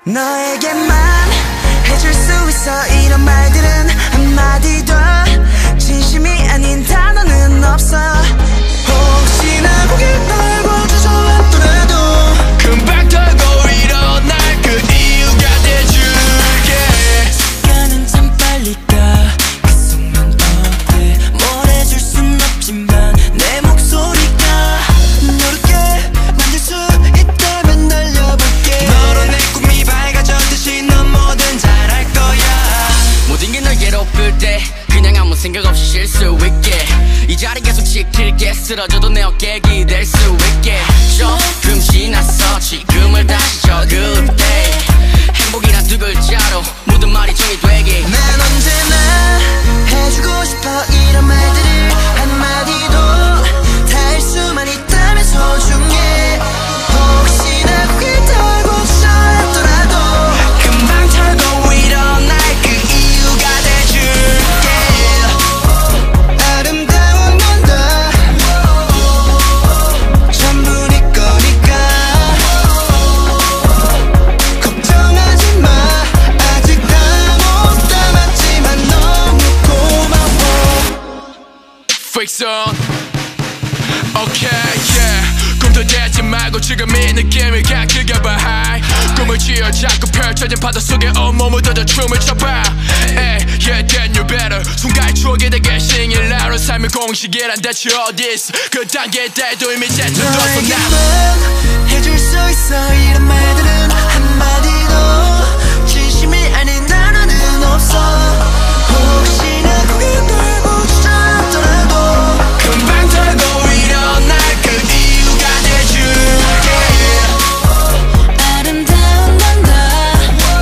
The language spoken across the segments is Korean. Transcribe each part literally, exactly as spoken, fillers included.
너에게만 해줄 수 있어. 이런 말들은 한마디도 진심이 아닌 단어는 없어. 혹시나 고개 떨고 주저앉더라도 금방 털고 일어날 그 이유가 돼줄게. 시간은 참 빨리 가. 그 속만 어때. 뭘 해줄 순 없지만 내 목소리가 너롭게 만들 수 있다면 날려볼게. 너로 내 꿈이 밝아졌듯이 넌 뭐든 잘할 거야. 모든 게 널 괴롭힐 때 그냥 아무 생각 없이 쉴 수 있게 이 자리 계속 지킬게. 쓰러져도 내 어깨에 기댈 수 있게. 조금 지났어 지금을 다시 적을게. 행복이란 두 글자로 모든 말이 정의되게. 난 언제나 해주고 싶어. 이런 말들을 한마디도 닿을 수만 있다면 소중해. 혹시나 고개 떨고 주저앉더라도 금방 털고 일어날 그 이유가 돼줄게. 아름다운 건 다 전부 네 거니까 걱정하지 마. 아직 다 못 담았지만 너무 고마워. Freak zone. Okay, yeah. 꿈도 대지 말고 지금 이 느낌을 그냥 즐겨봐. High. 꿈을 쥐어 자꾸 펼쳐진 파도 속에 온몸을 던져 춤을 춰봐. Hey, yeah, then you better. 순간의 추억이 되게 싱일라로 삶의 공식이란 대체 어디있어. 그 단계에 대도 이미 제쳐둬서 나 너에게만 해줄 수 있어. 이런 말들은 한마디도 진심이 아닌 단어는 없어. 혹시나 고개 떨고 주저앉더라도 금방 털고 일어날 그 이유가 돼줄게. 아름다운 건 다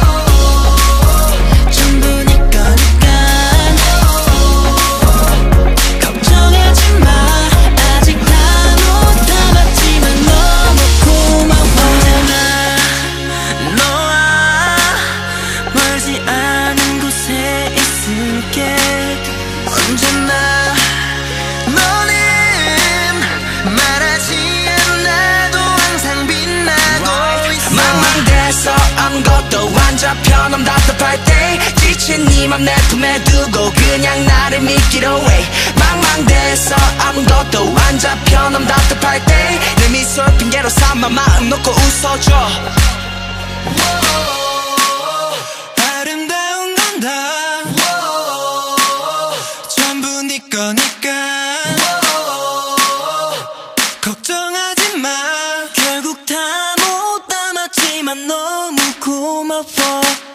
전부 네 거니까 걱정하지 마. 아직 다 못 담았지만 너무 고마워. 언제나 너와 멀지 않은 곳에 있을게. 언제나 너는 말하지 않아도 항상 빛나고 있어. 망망대서 아무것도 안 잡혀 넌 답답할 때 지친 네 맘 내 품에 두고 그냥 나를 믿기로 해. 망망대서 아무것도 안 잡혀 넌 답답할 때 내 미소를 핑계로 삼아 마음 놓고 웃어줘. 아름다운 건 다 전부 네 거니까 걱정하지 마. 결국 다 못 담았지만 너무 고마워.